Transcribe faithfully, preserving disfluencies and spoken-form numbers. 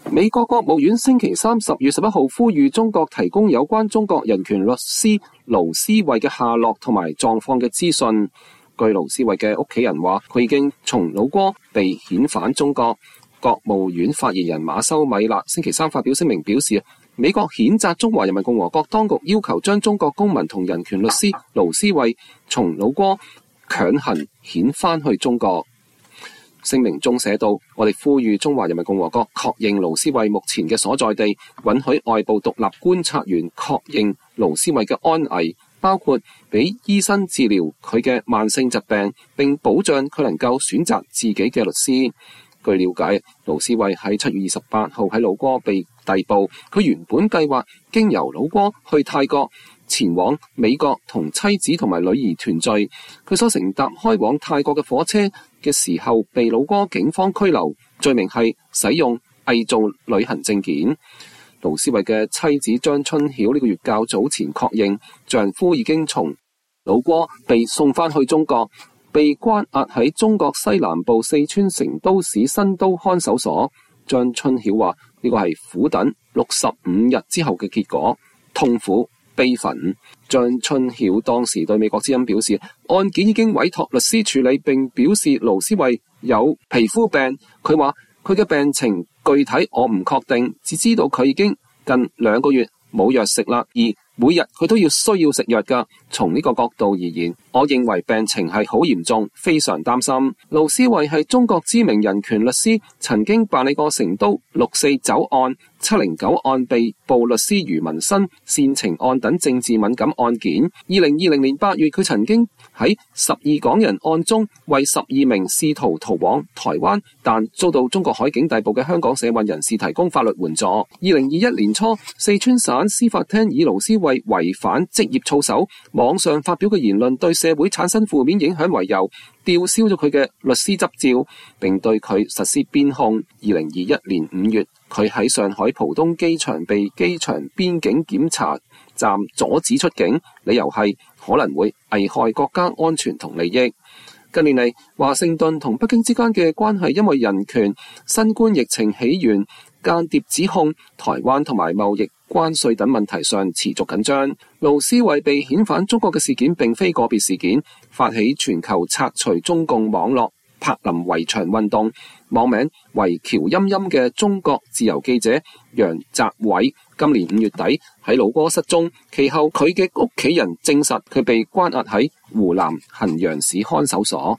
美國國務院星期三十月十一號呼籲中國提供有關中國人權律師盧思位嘅下落同埋狀況嘅資訊。據盧思位嘅屋企人話，佢已經從老撾被遣返中國。國務院發言人馬修米勒星期三發表聲明表示，美國譴責中華人民共和國當局要求將中國公民同人權律師盧思位從老撾強行遣返去中國。聲明中寫道，我哋呼籲中華人民共和國確認盧思位目前嘅所在地，允許外部獨立觀察員確認盧思位嘅安危，包括俾醫生治療佢嘅慢性疾病，並保障佢能夠選擇自己嘅律師。據了解，盧思位喺七月二十八號喺老撾被逮捕，佢原本計劃經由老撾去泰國，前往美國同妻子同埋女兒團聚。佢所乘搭開往泰國嘅火車嘅時候，被老撾警方拘留，罪名係使用偽造旅行證件。盧思位嘅妻子張春曉呢個月較早前確認，丈夫已經從老撾被送返去中國，被關押喺中國西南部四川成都市新都看守所。張春曉話呢個係苦等六十五日之後嘅結果，痛苦悲憤。張春曉當時對美國之音表示，案件已經委託律師處理，並表示盧思位有皮膚病。佢話佢嘅病情具體我唔確定，只知道佢已經近兩個月冇藥食啦，而每日佢都要需要食藥㗎。從呢個角度而言，我認為病情係好嚴重，非常擔心。盧思位係中國知名人權律師，曾經辦理過成都六四走案、七零九案被捕律師余文新煽情案等政治敏感案件。二零二零年八月，佢曾經喺十二港人案中為十二名試圖逃往台灣但遭到中國海警逮捕嘅香港社運人士提供法律援助。二零二一年初，四川省司法廳以盧思位違反職業操守、網上發表嘅言論對社會產生負面影響為由，吊銷咗佢嘅律師執照，並對佢實施鞭控。二零二一年五月，佢喺上海浦東機場被機場邊境檢查站阻止出境，理由係可能會危害國家安全同利益。近年嚟，華盛頓同北京之間嘅關係因為人權、新冠疫情起源、間諜指控、台灣同埋貿易關稅等問題上持續緊張。盧思位被遣返中國嘅事件並非個別事件，發起全球拆除中共網絡柏林圍牆運動，網名為喬音音嘅中國自由記者楊澤偉今年五月底喺老撾失蹤，其後佢嘅屋企人證實佢被關押喺湖南衡陽市看守所。